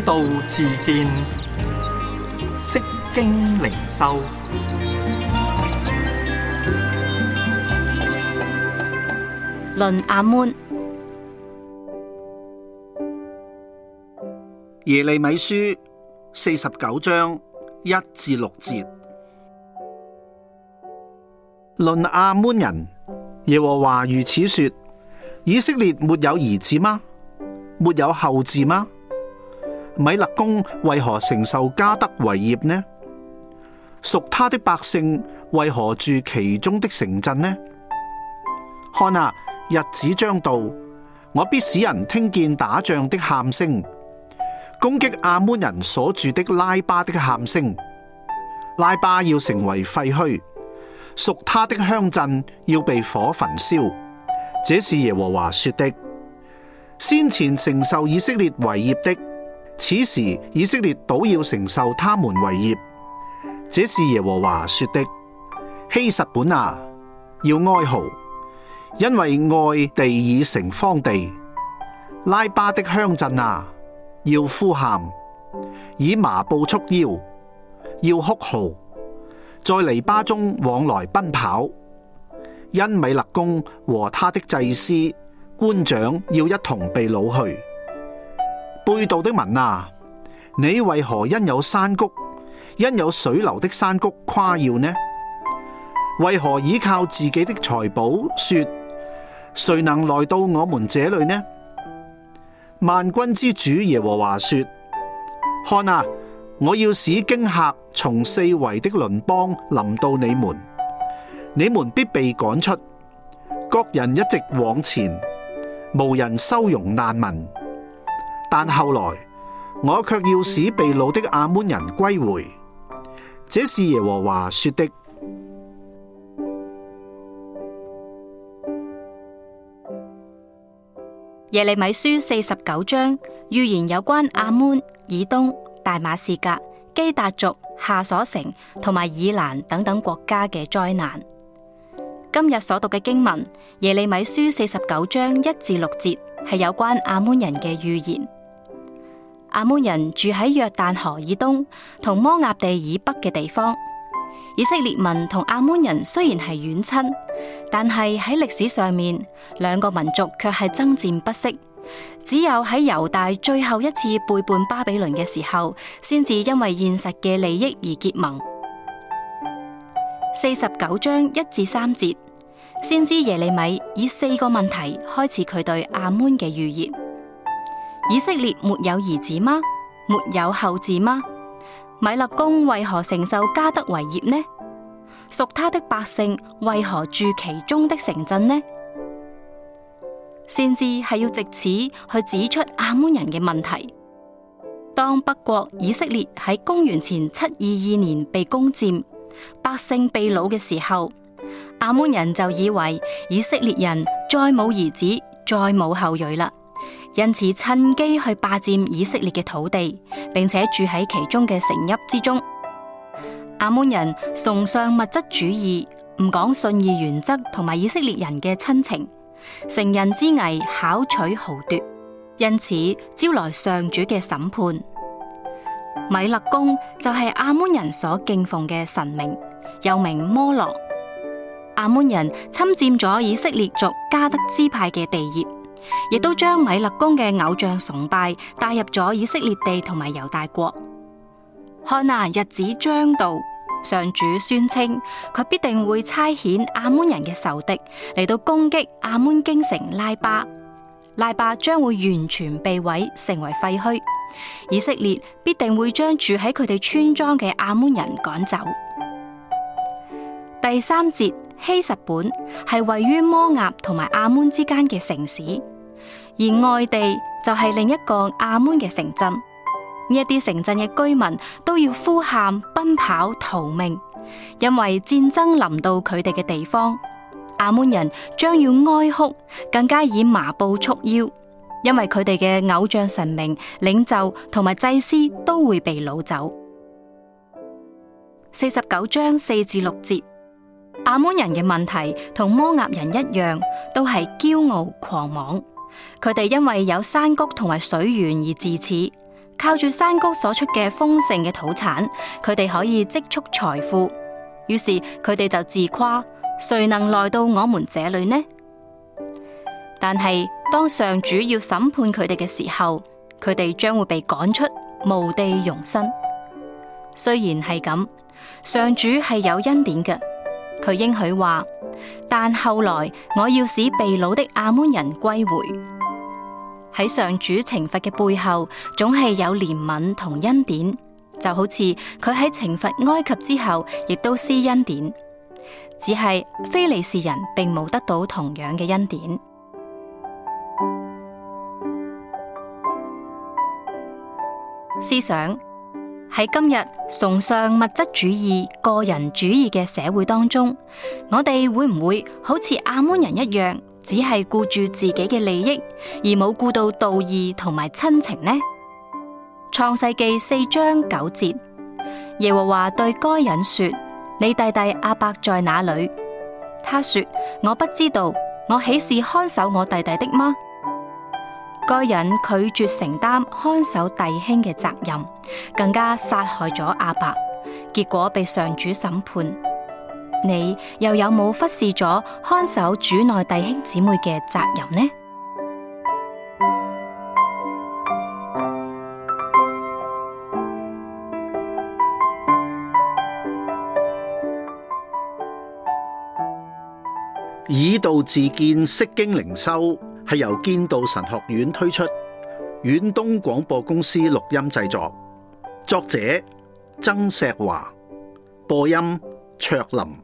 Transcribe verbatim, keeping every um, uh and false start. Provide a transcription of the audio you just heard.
道自見，釋經靈修。 論亞捫。 耶利米書四十九章一至六節。論亞捫人，耶和華如此說：以色列沒有兒子嗎？沒有後嗣嗎？米勒公為何承受迦得為業呢？屬他的百姓為何住其中的城鎮呢？看啊，日子將到，我必使人聽見打仗的喊聲，攻擊亞捫人所住的拉巴的喊聲。拉巴要成為廢墟，屬他的鄉鎮要被火焚燒。這是耶和華說的。先前承受以色列為業的，此時以色列倒要承受他們為業。這是耶和華說的。希實本啊，要哀號，因為愛地已成荒地。拉巴的鄉鎮啊，要呼喊，以麻布束腰，要哭號，在籬笆中往來奔跑。因米勒公和他的祭司官長要一同被擄去。背道的民啊，你為何因有山谷，因有水流的山谷誇耀呢？為何倚靠自己的財寶，說誰能來到我們這裏呢？萬軍之主耶和華說：看啊，我要使驚嚇從四圍的鄰邦臨到你們，你們必被趕出，各人一直往前，無人收容難民。但後來我卻要使被擄的亞捫人歸回。這是耶和華說的。 耶利米書四十九章預言有關亞捫、以東、大馬士革、基達族、夏瑣城同埋以蘭等等國家嘅災難。今日所讀嘅經文，耶利米書四十九章一至六節係有關亞捫人嘅預言。亞捫人住喺約旦河以東同摩押地以北嘅地方。以色列民同亞捫人雖然係遠親，但係喺歷史上面，兩個民族卻係爭戰不息。只有喺猶大最後一次背叛巴比倫嘅時候，先至因為現實嘅利益而結盟。四十九章一至三節，先知耶利米以四個問題開始佢對亞捫嘅預言。以色列沒有兒子嗎？沒有後嗣嗎？米勒公為何承受迦得為業呢？屬他的百姓為何住其中的城鎮呢？先知係要藉此去指出亞捫人嘅問題。當北國以色列喺公元前七二二年被攻佔，百姓被擄嘅時候，亞捫人就以為以色列人再冇兒子，再冇後裔啦。因此趁機去霸佔以色列嘅土地，並且住喺其中嘅城邑之中。亞捫人崇尚物質主義，唔講信義原則同埋以色列人嘅親情，乘人之危巧取豪奪，因此招來上主嘅審判。米勒公就係亞捫人所敬奉嘅神明，又名摩洛。亞捫人侵佔咗以色列族迦得支派嘅地業，亦都將米勒公嘅偶像崇拜帶入咗以色列地同埋猶大國。看啊，日子將到，上主宣稱佢必定會差遣亞捫人嘅仇敵嚟到攻擊亞捫京城拉巴，拉巴將會完全被毀，成為廢墟。以色列必定會將住喺佢哋村莊嘅亞捫人趕走。第三節，希實本係位於摩押同埋亞捫之間嘅城市，而外地就係另一個亞捫嘅城鎮。呢一啲城鎮嘅居民都要呼喊、奔跑、逃命，因為戰爭臨到佢哋嘅地方。亞捫人將要哀哭，更加以麻布束腰，因為佢哋嘅偶像神明、領袖同埋祭司都會被擄走。四十九章四至六節，亞捫人嘅問題同摩押人一樣，都係驕傲狂妄。佢哋因為有山谷同埋水源而自恃， 靠住山谷所出嘅豐盛嘅土產，佢哋可以積蓄財富。於是佢哋就自誇：誰能來到我們這裏呢？但係當上主要審判佢哋嘅時候，佢哋將會被趕出，無地容身。雖然係咁，上主係有恩典嘅，佢應許話：但後來我要使被擄的亞捫人歸回。喺上主懲罰嘅背後，總係有憐憫同恩典，就好似佢喺懲罰埃及之後，亦都施恩典。只係非利士人並冇得到同樣嘅恩典。思想喺今日崇尚物質主義、個人主義嘅社會當中，我哋會唔會好似亞捫人一樣，只係顧住自己嘅利益，而冇顧到道義同埋親情呢？創世記四章九節，耶和華對該隱說：你弟弟亞伯在哪裏？他說：我不知道，我豈是看守我弟弟的嗎？該隱拒絕承擔看守弟兄嘅責任，更加殺害咗亞伯，結果被上主審判。你又有冇忽視咗看守主內弟兄姊妹嘅責任呢？ 以道自薦，釋經靈修係由堅道神學院推出，遠東廣播公司錄音製作，作者曾碩華，播音卓林。